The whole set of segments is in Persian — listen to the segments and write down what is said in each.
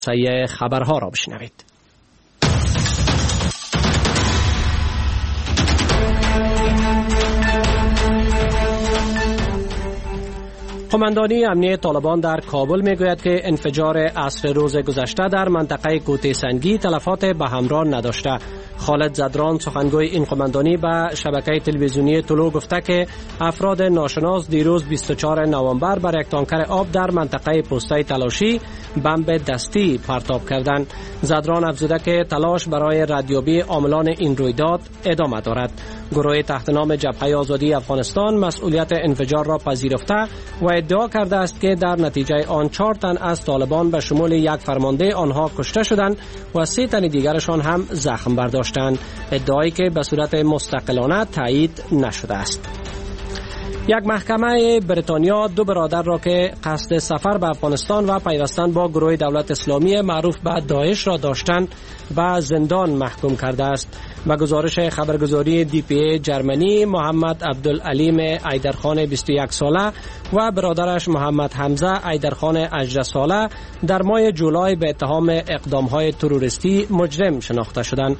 سایه خبرها را بشنوید. قماندانی امنیه طالبان در کابل میگوید که انفجار عصر روز گذشته در منطقه کوته سنگی تلفات به همراه نداشته. خالد زدران سخنگوی این قماندانی به شبکه تلویزیونی طلوع گفته که افراد ناشناس دیروز 24 نوامبر بر یک تانکر آب در منطقه پوسته تلاشی بمب دستی پرتاب کردند. زدران افزوده که تلاش برای ردیابی عاملان این رویداد ادامه دارد. گروه تحت نام جبهه آزادی افغانستان مسئولیت انفجار را پذیرفته و ادعا کرده است که در نتیجه آن 4 تن از طالبان به شمول یک فرمانده آنها کشته شدند و 3 تن دیگرشان هم زخم برداشتند، ادعایی که به صورت مستقلانه تایید نشده است. یک محکمه بریتانیا 2 برادر را که قصد سفر به افغانستان و پیوستن با گروه دولت اسلامی معروف به داعش را داشتند به زندان محکوم کرده است. و گزارش خبرگزاری DPA جرمنی محمد عبدالعلیم ایدرخان 21 ساله و برادرش محمد حمزه ایدرخان 18 ساله در ماه جولای به اتهام اقدام‌های تروریستی مجرم شناخته شدند.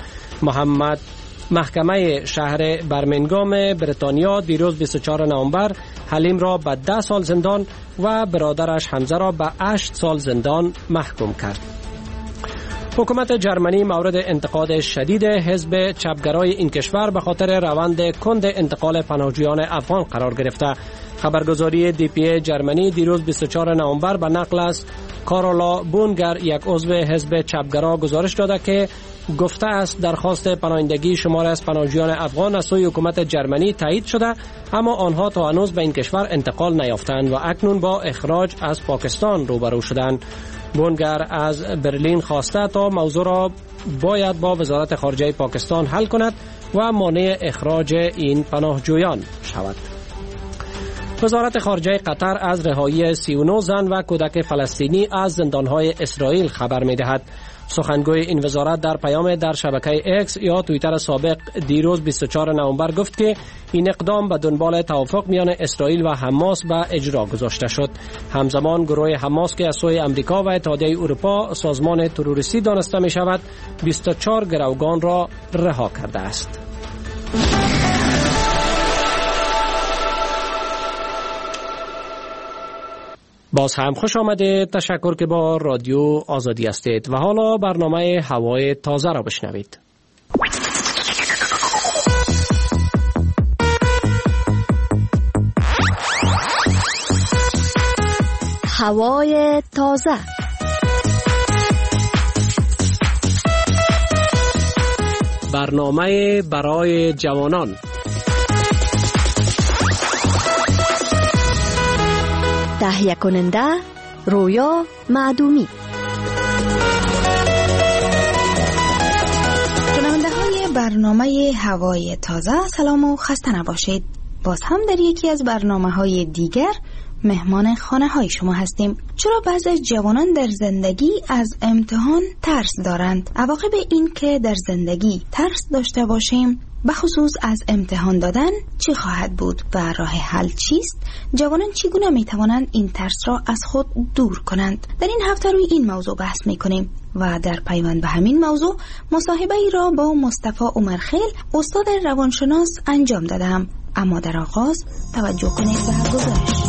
محکمه شهر برمنگام بریتانیا دیروز 24 نوامبر حلیم را به 10 سال زندان و برادرش حمزه را به 8 سال زندان محکوم کرد. حکومت جرمنی مورد انتقاد شدید حزب چپگرای این کشور به خاطر روند کند انتقال پناهجویان افغان قرار گرفته. خبرگزاری DPA جرمنی دیروز 24 نوامبر به نقل از کارولا بونگر یک عضو حزب چپگرا گزارش داده که گفته است درخواست پناهندگی شمار از پناهجویان افغان از سوی حکومت جرمنی تایید شده، اما آنها تا هنوز به این کشور انتقال نیافتند و اکنون با اخراج از پاکستان روبرو شدند. بونگر از برلین خواسته تا موضوع را باید با وزارت خارجه پاکستان حل کند و مانع اخراج این پناهجویان شود. وزارت خارجه قطر از رهایی 39 زن و کودک فلسطینی از زندانهای اسرائیل خبر می‌دهد. سخنگوی این وزارت در پیام در شبکه اکس یا توییتر سابق دیروز 24 نوامبر گفت که این اقدام به دنبال توافق میان اسرائیل و حماس به اجرا گذاشته شد. همزمان گروه حماس که از سوی امریکا و اتحادیه اروپا سازمان تروریستی دانسته می شود 24 گروگان را رها کرده است. باز هم خوش آمده. تشکر که با رادیو آزادی هستید و حالا برنامه هوای تازه را بشنوید. هوای تازه. برنامه برای جوانان. تهیه کننده رویا معدومی. شنونده های برنامه هوای تازه، سلام و خسته نباشید. باز هم در یکی از برنامه های دیگر مهمان خانه های شما هستیم. چرا بعضی از جوانان در زندگی از امتحان ترس دارند؟ عواقب این که در زندگی ترس داشته باشیم بخصوص از امتحان دادن چی خواهد بود و راه حل چیست؟ جوانان چگونه می توانند این ترس را از خود دور کنند؟ در این هفته روی این موضوع بحث می کنیم و در پیوند به همین موضوع مصاحبه ای را با مصطفی عمرخیل استاد روانشناس انجام دادم. اما در آغاز توجه کنید به گزارش.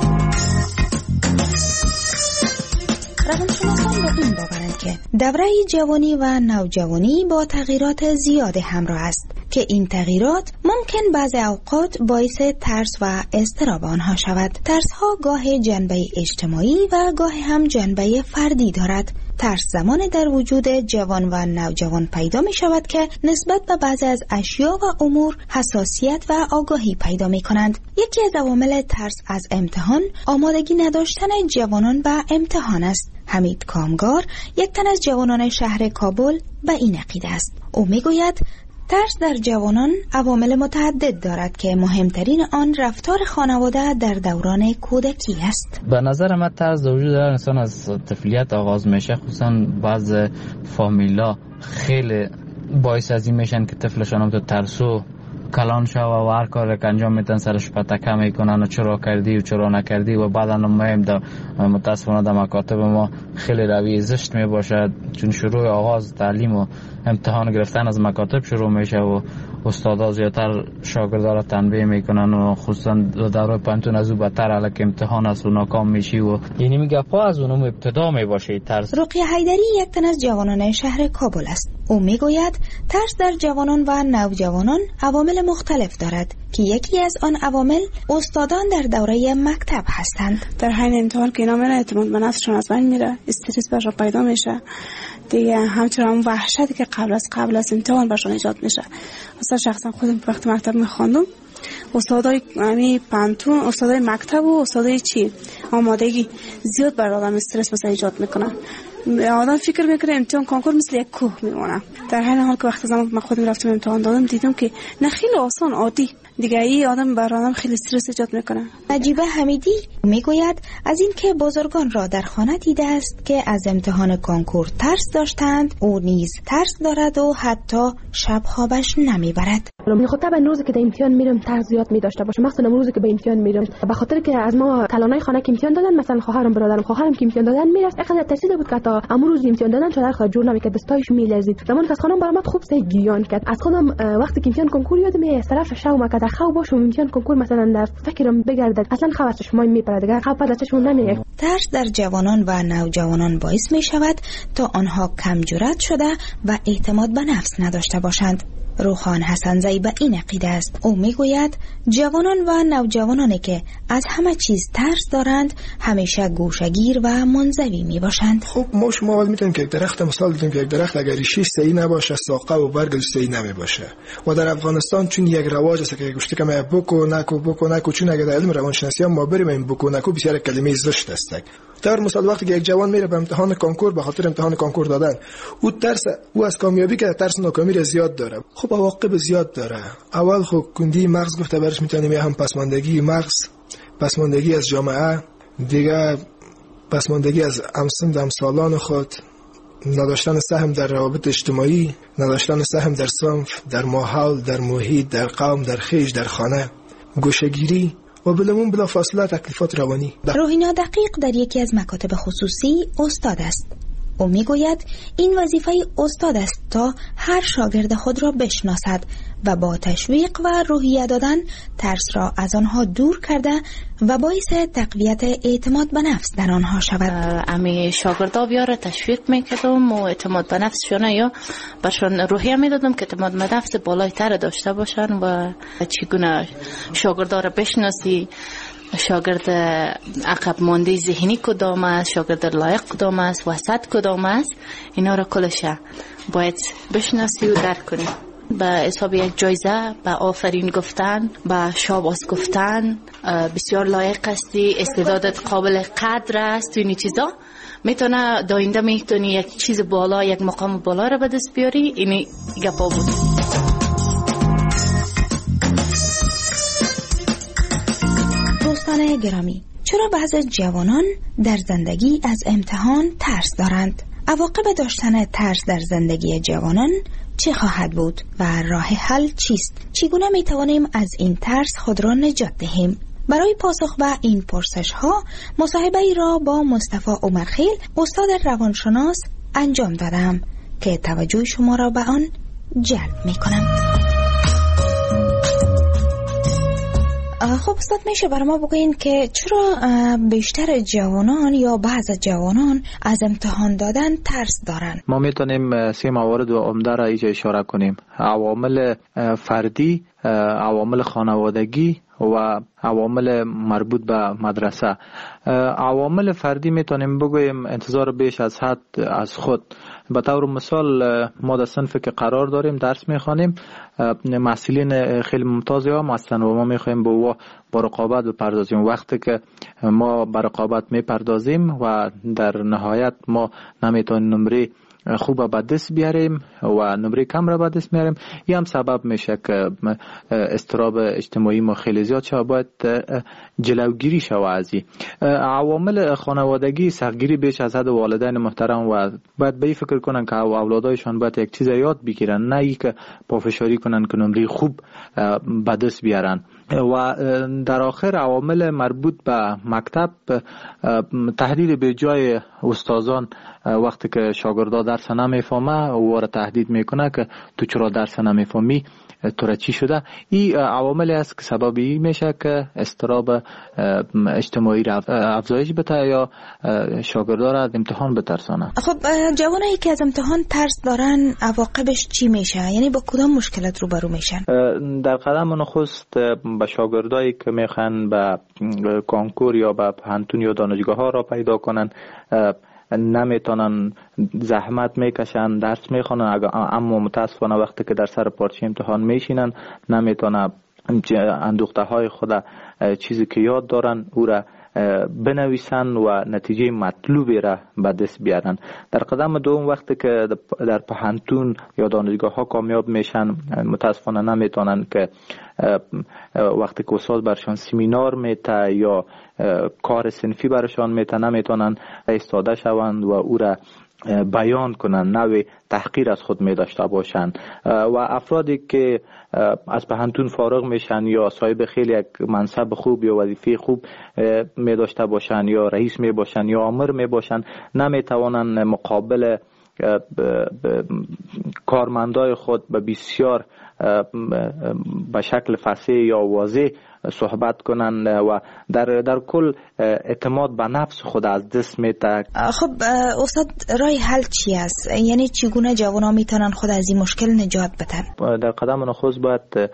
روانشناسان با این باورند که دوره جوانی و نوجوانی با تغییرات زیاد همراه است که این تغییرات ممکن بعضی اوقات باعث ترس و اضطراب آنها شود. ترس ها گاه جنبه اجتماعی و گاه هم جنبه فردی دارد. ترس زمان در وجود جوان و نوجوان پیدا می شود که نسبت به بعضی از اشیا و امور حساسیت و آگاهی پیدا می کنند. یکی از عوامل ترس از امتحان آمادگی نداشتن جوانان به امتحان است. حمید کامگار، یک تن از جوانان شهر کابل، به این عقیده است. او می گوید ترس در جوانان عوامل متعدد دارد که مهمترین آن رفتار خانواده در دوران کودکی است. به نظر من ترس در وجود هر انسان از طفولیت آغاز میشه، خصوصا بعض فامیلا خیلی باعث از این میشن که طفلشان هم تو ترسو کلان شو و هر کار که انجام میتن سرش پتکه میکنن و چرا کردی و چرا نکردی و بعدا مهم در متاسفانه در مکاتب ما خیلی روی زشت میباشد، چون شروع آغاز تعلیم و امتحان گرفتن از مکاتب شروع میشه و استادا زیادتر شاگردا را تنبیه میکنن و خصوصا در پانتون از او بدتر الک امتحان است و ناکام میشی و یعنی میگه پا از اونم ابتدا میباشه ترس. رقیه حیدری یک تن از جوانان شهر کابل است. او میگوید ترس در جوانان و نوجوانان عوامل مختلف دارد که یکی از آن عوامل استادان در دوره مکتب هستند. در حین امتحان که اینا میره اعتماد به نفسشون از بین میره، استرس برشون پیدا میشه دیگه، همچنین اون وحشتی که قبل از امتحان برشون ایجاد میشه. مثلا شخصا خودم وقتی مکتب میخواندم استادای پانتون، استادای مکتب و استادای آمادگی زیاد بر آدم استرس مثلا ایجاد میکنن. آدم فکر میکنه امتحان کنکور مثل یک کوه میمونه، در حین حال که وقتی من خودم رفتم امتحان دادم دیدم که نه خیلی آسان عادی دیگه، ای آدم بر آدم خیلی استرس ایجاد میکنه. نجیبه حمیدی میگوید از این که بزرگان را در خانه دیده است که از امتحان کنکور ترس داشتند، او نیز ترس دارد و حتی شب خوابش نمیبرد. خب طبعا روزی که در امتحان میرم ترس زیاد می داشته باشه، مثلا روزی که به امتحان میرم به خاطر که از ما کلانای خانه که امتحان دادن، مثلا خواهرم برادرم که امتحان دادن میرفت اخلا ترسیده بود که تا امروز امتحان دادن چادر خود جور نمیکرد، دستایش میلرزید. زمانی که از خانم برآمد خوب سه گیان کرد. از خودم وقتی که امتحان کنکور یادم از طرف شوم که در خواب باشم امتحان کنکور مثلا در فکرم بگردد اصلا خواب از چشمام میپره دیگه، خواب از چشمم نمیاد. ترس در جوانان و نوجوانان باعث می شود تا آنها کم جرأت شده و اعتماد به نفس نداشته باشند. روحان حسنزی به این عقیده است. او میگوید جوانان و نوجوانانی که از همه چیز ترس دارند همیشه گوشه‌گیر و منزوی میباشند. خب ما شما اول میتونیم که یک درخت مثال بزنیم که یک درخت اگر ریشش صحیح نباشه ساقه و برگش صحیح نمیباشه. و در افغانستان چون یک رواج است که گوشته که ما بکو نکو چون اگر در علم روانشناسی ما بریم این بکو نکو بسیار کلمه زشت است. در مثال وقتی که یک جوان میره به امتحان کنکور به خاطر امتحان کنکور دادن، او ترس او از کامیابی که ترس ناکامی را زیاد داره. خب عواقب زیاد داره. اول خب کندی مغز گفته برش میتونیم هم پسماندگی مغز، پسماندگی از جامعه، دیگه پسماندگی از همسالان خود، نداشتن سهم در روابط اجتماعی، نداشتن سهم در صنف، در ماحول، در محیط، در قوم، در خیش، در خانه، گوشه‌گیری و بلا فاصله تکلیفات روانی. روحینا دقیق در یکی از مکاتب خصوصی استاد است. او میگوید این وظیفه استاد است تا هر شاگرد خود را بشناسد و با تشویق و روحیه دادن ترس را از آنها دور کرده و باعث تقویت اعتماد به نفس در آنها شود. امی شاگردا بیاره تشویق میکردم و اعتماد به نفسشون یا برشون روحیه میدادم که اعتماد به نفس بالایتر داشته باشن و چگونه شاگردا را بشناسی، شاگرد عقب مانده ذهنی کدام است، شاگرد لایق کدام است، وسط کدام است، اینا را کلش باید بشناسی و درک کنی. به حساب یک جایزه، به آفرین گفتن، به شاباس گفتن، بسیار لایق هستی، استعدادت قابل قدر است، اینی چیزا میتونه داینده میتونی یک چیز بالا، یک مقام بالا را به دست بیاری. اینی گپا بود. دوستان گرامی، چرا بعضی جوانان در زندگی از امتحان ترس دارند؟ عواقب داشتن ترس در زندگی جوانان چه خواهد بود و راه حل چیست؟ چگونه می توانیم از این ترس خود را نجات دهیم؟ برای پاسخ به این پرسش ها مصاحبه ای را با مصطفی عمرخیل، استاد روانشناس انجام دادم که توجه شما را به آن جلب می کنم. خب استاد، میشه برای ما بگوین که چرا بیشتر جوانان یا بعض جوانان از امتحان دادن ترس دارن؟ ما میتونیم 3 موارد عمده را اینجا اشاره کنیم: عوامل فردی، عوامل خانوادگی و عوامل مربوط به مدرسه. عوامل فردی میتونیم بگویم انتظار بیش از حد از خود. به طور مثال ما در صنفی که قرار داریم درس میخوانیم، محصلین خیلی ممتازی هم هستن و ما میخوایم با رقابت بپردازیم. وقتی که ما با رقابت میپردازیم و در نهایت ما نمیتونیم نمره خوب به دست بیاریم و نمره کم را به دست میاریم. این هم سبب میشه که اضطراب اجتماعی ما خیلی زیاد شده. باید جلوگیری شود از این عوامل خانوادگی. سختگیری بیش از حد والدین محترم و باید به این فکر کنن که اولادایشان باید یک چیز یاد بگیرن، نه ای که پافشاری کنن که نمره خوب به دست بیارن. و در آخر عوامل مربوط به مکتب، تهدید به جای استادان وقتی که شاگردا درس نمیفهمه او را تهدید میکنه که تو چرا درس نمیفهمی، تو را چی شده. این عواملی است که سببی میشه که اضطراب اجتماعی را افزایش بده یا شاگردا را از امتحان بترسانه. خب جوانایی که از امتحان ترس دارن عواقبش چی میشه؟ یعنی با کدام مشکلات روبرو میشن؟ در قدم نخست به شاگردایی که میخوان به کنکور یا به پانتون یا دانشگاه ها را پیدا کنن، نمیتونن، زحمت میکشن، درس میخونن، اما متاسفانه وقتی که در سر پارچه امتحان میشینن نمیتونن اندوخته های خود چیزی که یاد دارن او را بنویسن و نتیجه مطلوبی را به دست بیارن. در قدم دوم وقتی که در پانتون یا دانشگاه ها کامیاب میشن، متاسفانه نمیتونن که وقتی که استاد برشان سمینار میته یا کار صنفی برشان میته نمیتونن ایستاده شوند و او را بیان کنن، نوع تحقیر از خود می داشته باشن. و افرادی که از پانتون فارغ میشن یا صاحب خیلی یک منصب خوب یا وظیفه خوب می داشته باشن یا رئیس می باشن یا آمر می باشن، نمی توانن مقابل کارمندای خود به بسیار به شکل فصیح یا واضح صحبت کنن و در کل اعتماد به نفس خود از دست میده. خب استاد راه حل چی است؟ یعنی چگونه جوانان میتونن خود از این مشکل نجات بدن؟ در قدم نخست باید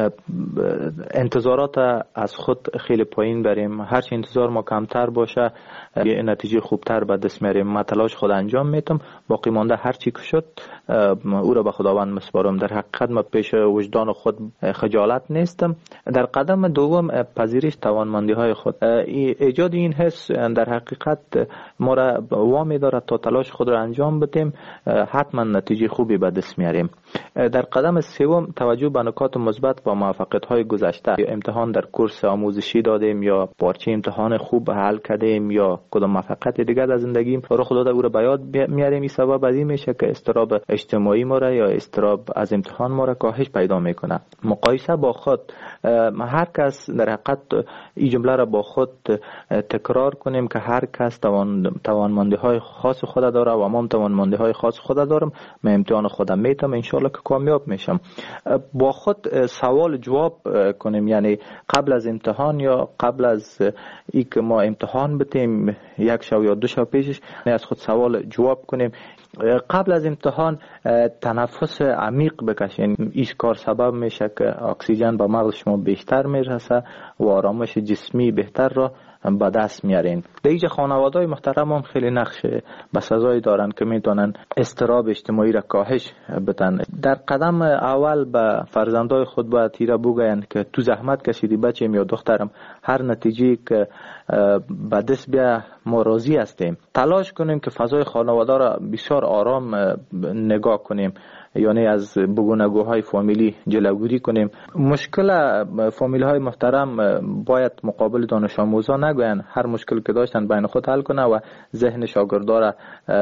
انتظارات از خود خیلی پایین بریم. هرچی انتظار ما کمتر باشه یه نتیجه خوبتر به دست میاریم. من تلاش خود انجام میتم، باقی مانده هرچی که شد او را به خداوند مسپارم. در حقیقت ما پیش وجدان خود خجالت نیستم. در قدم دوم پذیرش توانمندی های خود. ایجاد این حس در حقیقت ما را وامی دارد تا تلاش خود را انجام بدیم، حتما نتیجه خوبی به دست میاریم. در قدم سوم توجه به نکات مثبت و موفقیت های گذشته. امتحان در کورس آموزشی دادیم یا پارچه امتحان خوب حل کردیم یا کدام موفقیت دیگر در زندگیم رو خدا او را به یاد میاریم. این سبب از این میشه که اضطراب اجتماعی ما را یا اضطراب از امتحان ما را کاهش پیدا میکنه. مقایسه با خود، هر کس در حقیقت این جمله را با خود تکرار کنیم که هر کس توانمندی های خاص خود داره و من توانمندی های خاص خود دارم. من امتحان خودم میتم، انشالله که کامیاب میشم. با خود سوال جواب کنیم، یعنی قبل از امتحان یا قبل از ای که ما امتحان بتیم یک شب یا دو شب پیشش از خود سوال جواب کنیم. قبل از امتحان تنفس عمیق بکشین. این کار سبب میشه که اکسیژن به مغز شما بیشتر میرسه و آرامش جسمی بهتر را به دست میارین. در اینجا خانواده‌های محترم هم خیلی نقش بسزایی دارن که میتونن اضطراب اجتماعی را کاهش بدن. در قدم اول به فرزندای خود باید تیره بگوین که تو زحمت کشیدی بچه‌م یا دخترم، هر نتیجه که به دست بیا ما راضی هستیم. تلاش کنیم که فضای خانواده را بسیار آرام نگاه کنیم، یعنی از بگونگوهای فامیلی جلوگیری کنیم. مشکل فامیلی های محترم باید مقابل دانش آموزان نگوین، هر مشکل که داشتن بین خود حل کنه و ذهن شاگردا را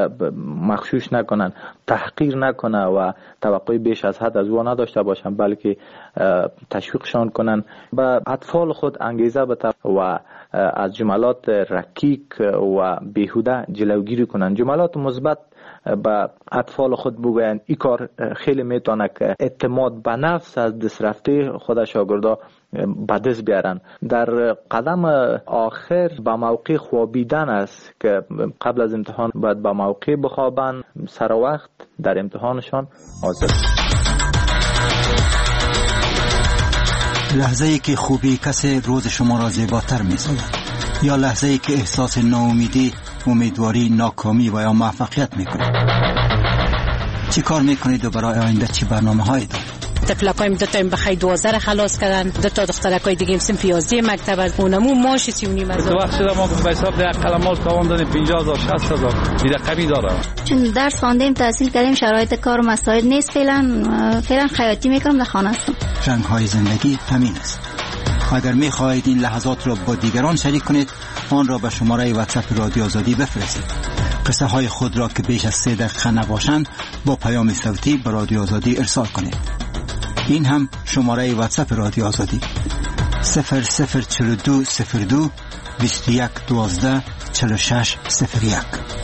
مغشوش نکنن، تحقیر نکنه و توقع بیش از حد از او نداشته باشن، بلکه تشویقشان کنن، به اطفال خود انگیزه بده و از جملات رکیک و بیهوده جلوگیری کنن. جملات مثبت به اطفال خود بگوین. این کار خیلی میتونه که اعتماد به نفس از دست رفته خود شاگردا به دست بیارن. در قدم آخر به موقع خوابیدن است که قبل از امتحان باید به موقع بخوابن، سر وقت در امتحانشان حاضر. لحظه ای که خوبی کسی روز شما را زیباتر می‌سازد، یا لحظه ای که احساس ناامیدی، امیدواری، ناکامی و یا موفقیت میکنید. چی کار میکنید و برای آینده چی برنامه هایی دارید؟ تفلکایم 2 تا بخای 12 خلاص کردن، 2 تا دخترکای دیگه صنف 11 مکتب از اونمو ماش 3.5 وقت شده ما به حساب در قلمات تاوان دادیم 50,000 60,000 دیگه کمی داره. چون درس خواندیم تحصیل کردیم شرایط کار مساعد نیست، فعلا خیاطی میکنم در خانه هستم. رنگ‌های زندگی همین است. اگر می‌خواهید این لحظات را با دیگران شریک کنید، آن را به شماره واتساپ رادیو آزادی بفرستید. قصه های خود را که بیش از 3 دقیقه نباشند با پیام صوتی به رادیو آزادی ارسال کنید. این هم شماره واتساپ رادیو آزادی 004202 21 12 46 01.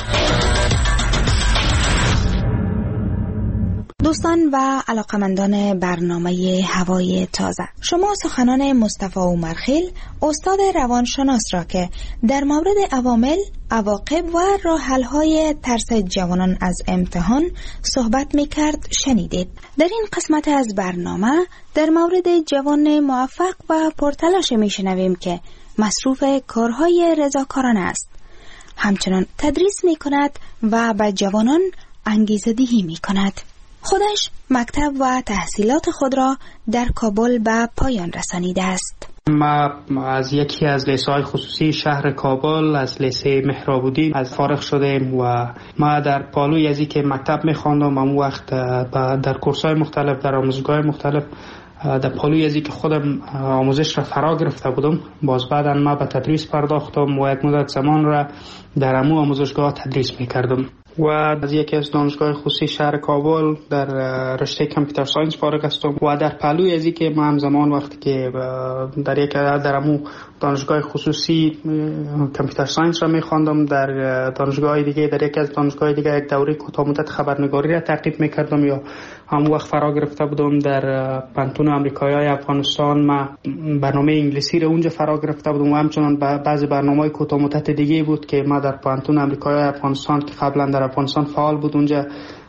دوستان و علاقمندان برنامه هوای تازه، شما سخنان مصطفی عمرخیل استاد روانشناس را که در مورد عوامل، عواقب و راه حل‌های ترس جوانان از امتحان صحبت می‌کرد شنیدید. در این قسمت از برنامه در مورد جوان موفق و پرتلاش می‌شنویم که مصروف کارهای رضاکارانه است. همچنان تدریس می‌کند و به جوانان انگیزه‌دهی می‌کند. خودش مکتب و تحصیلات خود را در کابل به پایان رسانیده است. ما از یکی از لیسه‌های خصوصی شهر کابل از لیسه مهرابودی از فارغ شدیم و ما در پالوی ازی که مکتب می‌خواندم اون وقت در کورس‌های مختلف در آموزشگاه مختلف در پالوی ازی که خودم آموزش را فرا گرفته بودم، باز بعداً ما به تدریس پرداختم و یک مدت زمان را در امو آموزشگاه تدریس می‌کردم و از یکی از دانشگاه خصوصی شهر کابل در رشته کامپیوتر ساینس فارغ هستم و در پهلوی ازی که ما همزمان وقتی که در امو دانشگاه خصوصی کامپیوتر ساینس را می‌خواندم، در دانشگاه دیگه در یکی از دانشگاه دیگه یک دوره کوتاه مدت خبرنگاری را تعقیب می‌کردم یا هم وقت فرا گرفته بودم در پانتون آمریکایی افغانستان. ما برنامه انگلیسی را اونجا فرا گرفته بودم و همچنان بعضی برنامه‌های کوتاه مدت دیگه بود که ما در پانتون آمریکایی افغانستان که قبلا در افغانستان فعال بود اونجا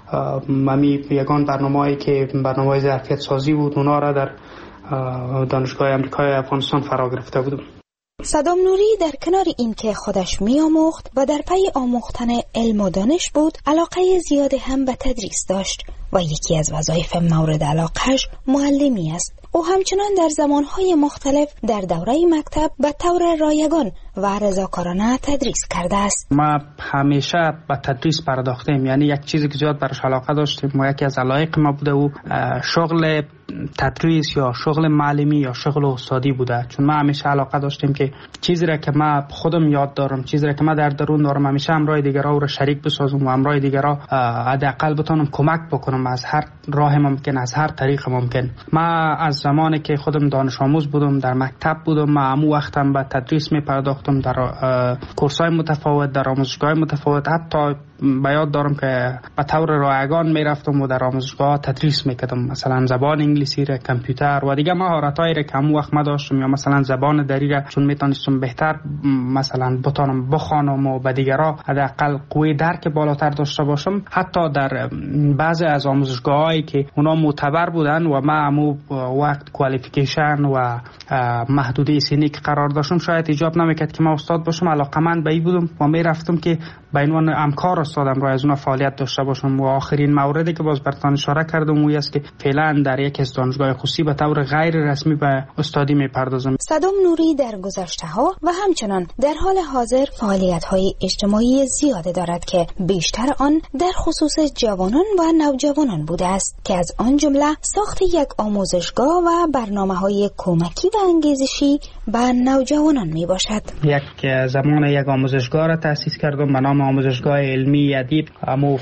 ممی یگان برنامه‌ای که برنامه‌های ظرفیت سازی بود اونا را در دانشگاه آمریکایی افغانستان فرا گرفته بودم. صدام نوری در کنار این که خودش می‌آموخت و در پی آموختن علم و دانش بود، علاقه زیاد هم به تدریس داشت و یکی از وظایف مورد علاقهش معلمی است. او همچنان در زمانهای مختلف در دوره مکتب به طور رایگان و رضاکارانه تدریس کرده است. ما همیشه به تدریس پرداختیم، یعنی یک چیزی که زیاد برش علاقه داشتیم و یکی از علایق ما بوده و شغل تدریس یا شغل معلمی یا شغل استادی بوده. چون ما همیشه علاقه داشتیم که چیزی را که ما خودم یاد دارم، چیزی را که ما در درون دارم، همیشه همراه دیگران را شریک بسازم و همراه دیگران حداقل بتونم کمک بکنم از هر راه ممکن، از هر طریق ممکن. ما از زمانی که خودم دانش آموز بودم در مکتب بودم، ما همو وقتم به تدریس می پرداختم در کورس‌های متفاوت، در آموزشگاه متفاوت. حتی به یاد دارم که به طور رایگان می رفتم و در آموزشگاه تدریس می کردم، مثلا زبان انگلیسی را، کامپیوتر و دیگه مهارتایی را که همو وقت ما داشتم، یا مثلا زبان دری را چون می تونستم بهتر مثلا بتونم بخوانم و به دیگران حداقل قوی درک بالاتر داشته باشم. حتی در بعضی از آموزشگاهایی که اونا معتبر بودن و ما همو وقت کوالیفیکیشن و محدوده سنی که قرار داشتم، شاید ایجاب نمیکرد که ما استاد باشم. علاقمند به این بودم و می رفتم که به عنوان همکار استادم را از اون فعالیت داشته باشم. و آخرین موردی که باز براتون اشاره کردم اون است که فعلا در یک از دانشگاه خصوصی به طور غیر رسمی به استادی میپردازم. صدام نوری در گذشته‌ها و همچنان در حال حاضر فعالیت‌های اجتماعی زیاده دارد که بیشتر آن در خصوص جوانان و نوجوانان بوده است که از آن جمله ساخت یک آموزشگاه و برنامه‌های کمکی و انگیزشی به نوجوانان میباشد. یک زمان یک آموزشگاه را تأسیس کردم به نام آموزشگاه علمی ادیب. اما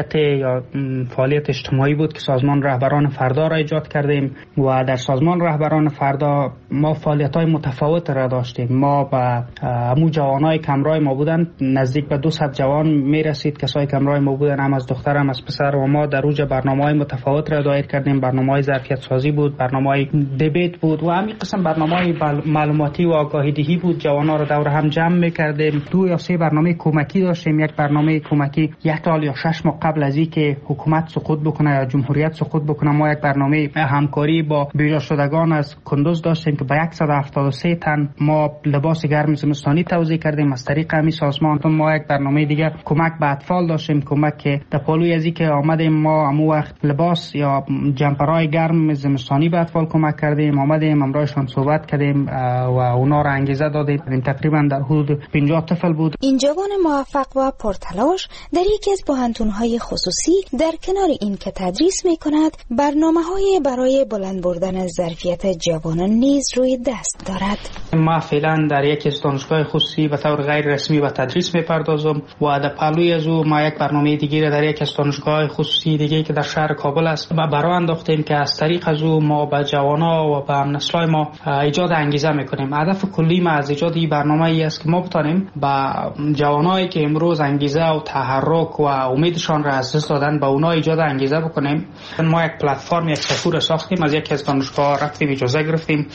فعالیت اجتماعی بود که سازمان رهبران فردا را ایجاد کردیم و در سازمان رهبران فردا ما فعالیت‌های متفاوت را داشتیم. ما با همو جوانای کمرای ما بودن، نزدیک به 200 جوان میرسید کسایی کمرای ما بودن، هم از دختر هم از پسر، و ما در اوج برنامه‌های متفاوت را دایر کردیم. برنامه‌های ظرفیت سازی بود، برنامه‌های دیبیت بود و همین قسم برنامه‌های معلوماتی و آگاهی دهی بود. جوانا را دور هم جمع می‌کردیم. 2 یا 3 برنامه کمکی داشتیم انداختیم یک برنامه کمکی 1 سال یا 6 ماه قبل از اینکه حکومت سقوط بکنه یا جمهوریت سقوط بکنه. ما یک برنامه همکاری با بیجا شدگان از کندوز داشتیم که با 173 تن ما لباس گرم زمستانی توزیع کردیم از طریق همین سازمان. ما یک برنامه دیگه کمک به اطفال داشتیم، کمک که در پالوی از اینکه آمدیم ما همون وقت لباس یا جمپرای گرم زمستانی به اطفال کمک کردیم، آمدیم امرایشان صحبت کردیم و اونا را انگیزه دادیم. تقریبا در حدود 50 طفل بود. این جوان موفق و پرتلاش در یکی از پوهنتون‌های خصوصی در کنار این که تدریس می‌کند، برنامه‌های برای بلند بردن ظرفیت جوانان نیز روی دست دارد. ما فعلا در یکی از دانشگاه خصوصی به طور غیر رسمی به تدریس می‌پردازم و در پهلوی از او ما یک برنامه دیگه در یکی از دانشگاه خصوصی دیگه که در شهر کابل است و برای انداختیم که از طریق از او ما به جوانان و به نسل‌های ما ایجاد انگیزه می‌کنیم. هدف کلی ما از ایجاد این برنامه ای است که ما بتانیم با جوانایی که امروز انگیزه و تحرک و امیدشان را از دست دادن با اونا ایجاد انگیزه بکنیم. ما یک پلتفرم، یک سفور ساختیم، از یکی از دانشگاه رفتیم اجازه گرفتیم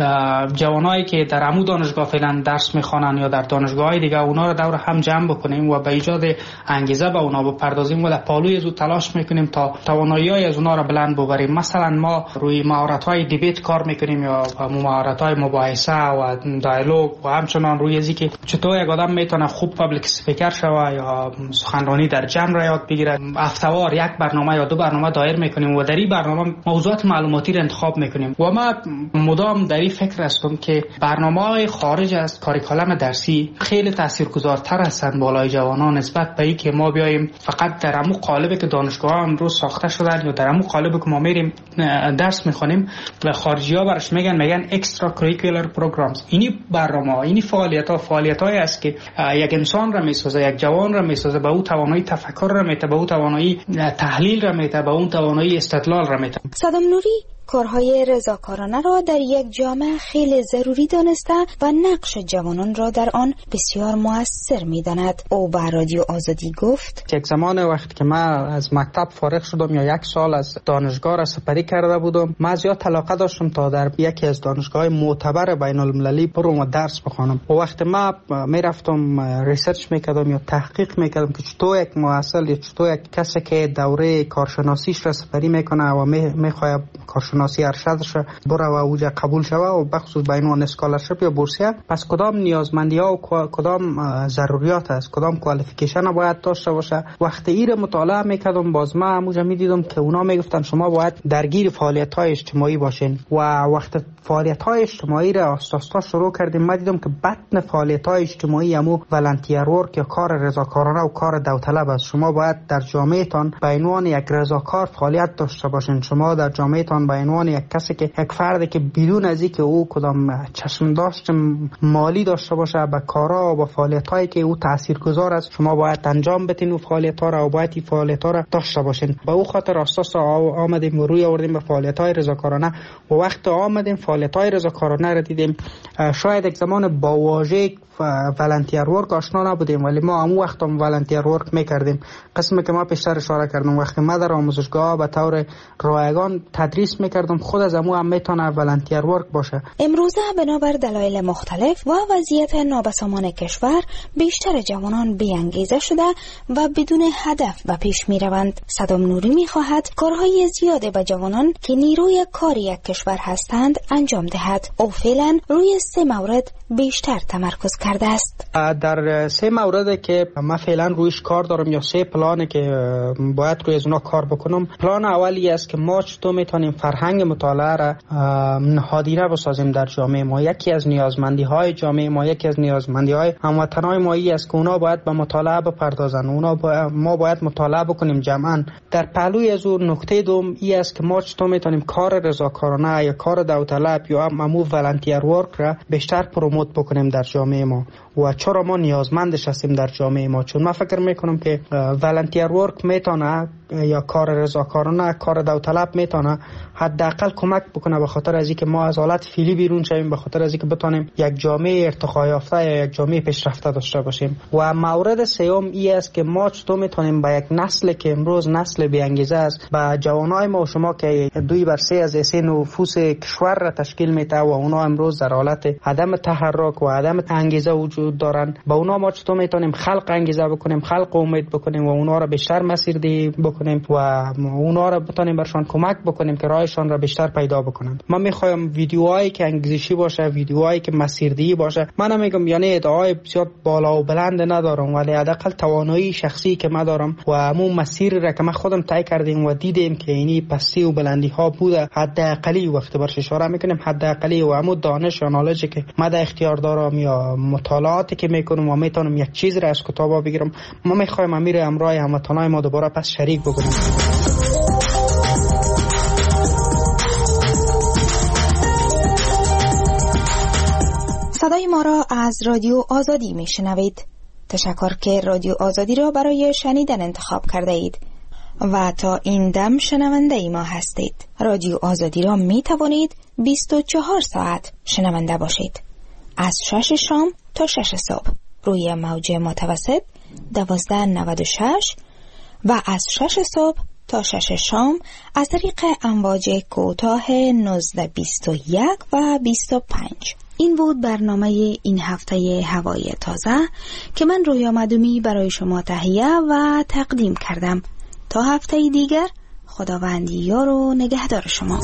جوانایی که در عمو دانشگاه فعلا درس میخوانن یا در دانشگاه‌های دیگه اونا رو دور هم جمع بکنیم و به ایجاد انگیزه به اونا بپردازیم و در پالوی از تلاش میکنیم تا توانایی‌های از اونا رو بلند ببریم. مثلا ما روی مهارت‌های دیبیت کار میکنیم یا مهارت‌های مباحثه و دیالوگ و همچنان روی از اینکه چطور یک آدم میتونه خوب پابلیک اسپیکر شوه یا سخنرانی در جمع را یاد بگیره. هفته‌وار یک برنامه یا 2 برنامه دایر میکنیم و در این برنامه موضوعات معلوماتی را انتخاب میکنیم و ما مدام در این فکر هستم که برنامه‌های خارج از کاریکولم درسی خیلی تاثیرگذارتر هستند بالای جوانان نسبت به اینکه ما بیایم فقط در همون قالبی که دانشگاه‌ها امروز ساخته شدن یا در همون قالبی که ما میریم درس میخونیم و خارجی‌ها برش میگن اکسترا کریکولر پروگرامز. اینی برنامه‌ها، اینی فعالیت‌هایی است که یک انسان را میسازه، یک جوان را میسازه، به او توانایی تفکر را میده، به او توانایی تحلیل را میده، به اون توانایی استدلال را میده. صدام نوری کارهای رضاکارانه را در یک جامعه خیلی ضروری دانسته و نقش جوانان را در آن بسیار مؤثر می‌داند. او به رادیو آزادی گفت: یک زمان وقتی که من از مکتب فارغ شدم یا 1 سال از دانشگاه را سپری کرده بودم، من زیاد علاقه داشتم تا در یکی از دانشگاه‌های معتبر بین‌المللی برم و درس بخوانم. و وقتی من میرفتم ریسرچ میکردم یا تحقیق میکردم که چطور یک محصل یا چطور یک کسی که دوره کارشناسیش را سپری میکنه و میخواد کارشناسی ارشدش بره و اوجا قبول شوه و بخصوص به عنوان اسکالرشیپ یا بورسیه، پس کدام نیازمندی ها و کدام ضروریات است، کدام کوالیفیکیشن باید داشته باشه. وقتی این مطالعه میکردم باز من همونجا میدیدم که اونا میگفتن شما باید درگیر فعالیت های اجتماعی باشین و وقتی فعالیت های اجتماعی را آستاستا شروع کردیم من دیدم که بطن فعالیت های اجتماعی همو ولنتیر ورک یا کار رضاکارانه و کار داوطلب است. شما باید در جامعهتان به عنوان یک رضاکار فعالیت داشته باشین. شما در جامعهتان به عنوان یک کسی که یک فردی که بدون از اینکه او کدام چشم داشت مالی داشته باشه به کارا و به فعالیت‌هایی که او تاثیرگذار است شما باید انجام بدین و فعالیت‌ها را و باید این فعالیت‌ها را داشته باشین. به او خاطر اساس آمدیم و روی آوردیم به فعالیت‌های رضاکارانه و وقت آمدیم فعالیت‌های رضاکارانه را دیدیم. شاید یک زمان با واژه ولنتیر ورک آشنا نبودیم ولی ما همون وقت هم ولنتیر ورک میکردیم. قسمی که ما پیشتر اشاره کردم وقتی ما در آموزشگاه به طور رایگان تدریس میکردم خود از همون هم میتونه ولنتیر ورک باشه. امروزه بنابر دلایل مختلف و وضعیت نابسامان کشور بیشتر جوانان بی‌انگیزه شده و بدون هدف به پیش میروند. صدام نوری میخواهد کارهای زیاده به جوانان که نیروی کار یک کشور هستند انجام دهد. او فعلا روی 3 مورد بیشتر تمرکز کرده است. در 3 مورد که من فعلا رویش کار دارم یا 3 پلانه که باید روی از اونا کار بکنم. پلان اولی است که ما چطور میتونیم فرهنگ مطالعه را نهادینه بسازیم در جامعه ما. یکی از نیازمندی های جامعه ما، یکی از نیازمندی های هموطنای ما است که اونا باید به مطالعه بپردازن. ما باید مطالعه بکنیم جمعا. در پهلوی از اون نکته دوم این است که ما چطور میتونیم کار رضاکارانه یا کار داوطلب یا همو ولنتیر ورک را بیشتر پروموت بکنیم در جامعه ما و چرا ما نیازمندش هستیم در جامعه ما. چون من فکر میکنم که ولنتیر ورک میتونه یا کار رضاکارانه کار داوطلب میتونه حداقل کمک بکنه به خاطر از اینکه ما از حالت فعلی بیرون شویم، به خاطر از اینکه بتونیم یک جامعه ارتقا یافته یا یک جامعه پیشرفته داشته باشیم. و مورد سوم این است که ما چطور میتونیم با یک نسل که امروز نسل بی انگیزه است با جوانای ما و شما که 2/3 از سه نفوس کشور را تشکیل میده و اونا امروز در حالت عدم تحرک و عدم انگیزه وجود دارن، با اونا ما چطور میتونیم خلق انگیزه بکنیم، خلق امید بکنیم و اونا را بیشتر مسیردهی بکنیم و اونا را بتونیم برشان کمک بکنیم که راهشان را بیشتر پیدا بکنن. من میخوایم ویدیوهایی که انگیزشی باشه، ویدیوهایی که مسیردهی باشه. من نمیگم یعنی ادعای بسیار بالا و بلند ندارم، ولی حداقل توانایی شخصی که من دارم و همون مسیر را که من خودم طی کردیم و دیدیم که اینی پستی و بلندی ها بوده، حداقلی وقت برش اشاره میکنیم حداقلی و همون دانش یا نالجی که من در اختیار دارم یا مطالعاتی که میکنم و میتونم یک چیز را از کتابا بگیرم، ما میخوایم امیر امرای هموطنای ما دوباره پس شریک بکنیم. صدای ما را از رادیو آزادی میشنوید. تشکر که رادیو آزادی را برای شنیدن انتخاب کرده اید و تا این دم شنونده ما هستید. رادیو آزادی را می توانید 24 ساعت شنونده باشید، از 6 شام تا 6 صبح روی موج متوسط 1296 و از 6 صبح تا 6 شام از طریق امواج کوتاه 1921 و 25. این بود برنامه این هفته هوای تازه که من رویا مدومی برای شما تهیه و تقدیم کردم. تا هفته دیگر، خداوند یار و نگهدار شما.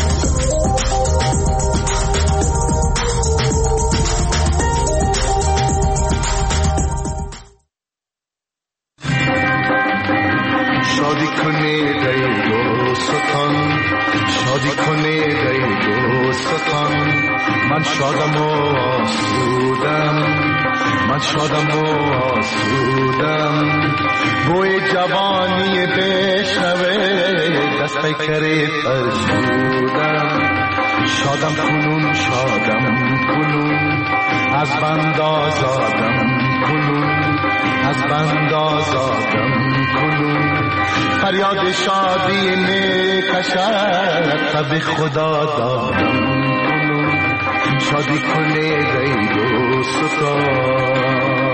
شادی کنه دای دوستان، شادی کنه دای دوستان، من شادم و آسودم، من شادم و آسودم، بوی جوانی بشنوه دست پیکره فرسودم، شادم کنون شادم کنون، از بند آزادم کنون، از بند آزادم کنون، فریاد شادی میکشد تب خدا دادم کنون، شادی کنه دای دوستان.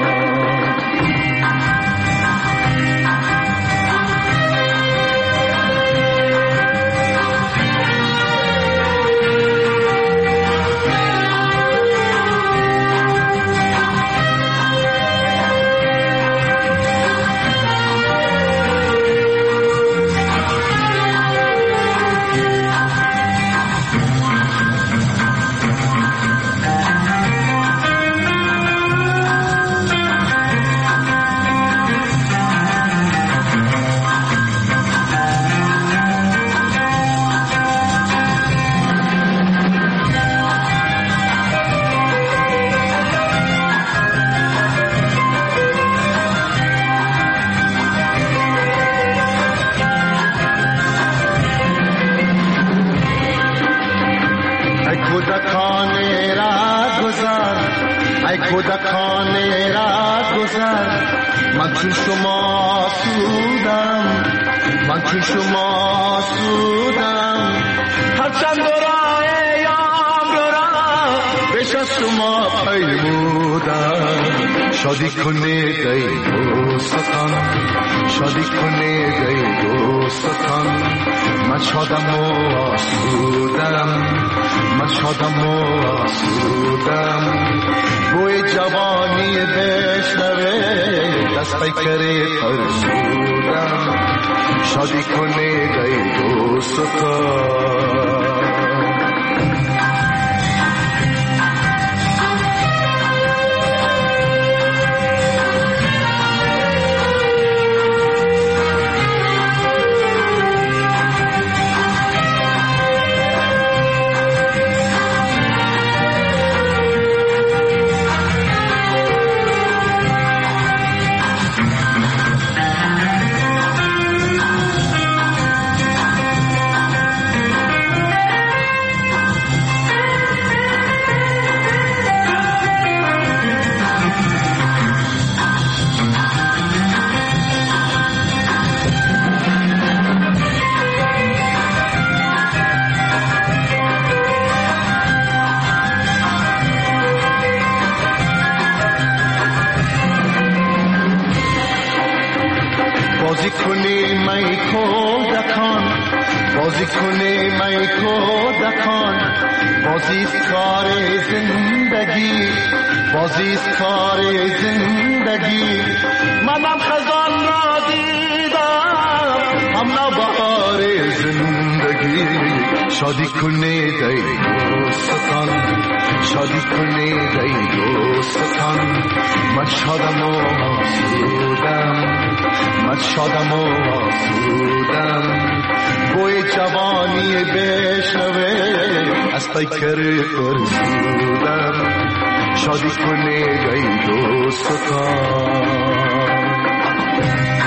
من چون شما سودم، من چون شما سودم، هرچند راه یام را بیش از شما پیمودم، شادی کنه دای دوستان، شادی کنه دای دوستان، من شادم و آسودم، من شادم و آسودم، بوی جوانی بشنوه دست پیکره فرسودم، شادی کنه دای دوستان. بازی کنی می کودکان، بازی کنی می کودکان، بازی کار زندگی، بازیست کار زندگی. منم خزان را دیدم هم نوبهار زندگی. شادی کنید ای دوستان، شادی کنید ای دوستان. من شادم و آسودم، من شادم و آسودم. بوی جوانی بشنوه از پیکر فرسودم. شادی کنید ای دوستان.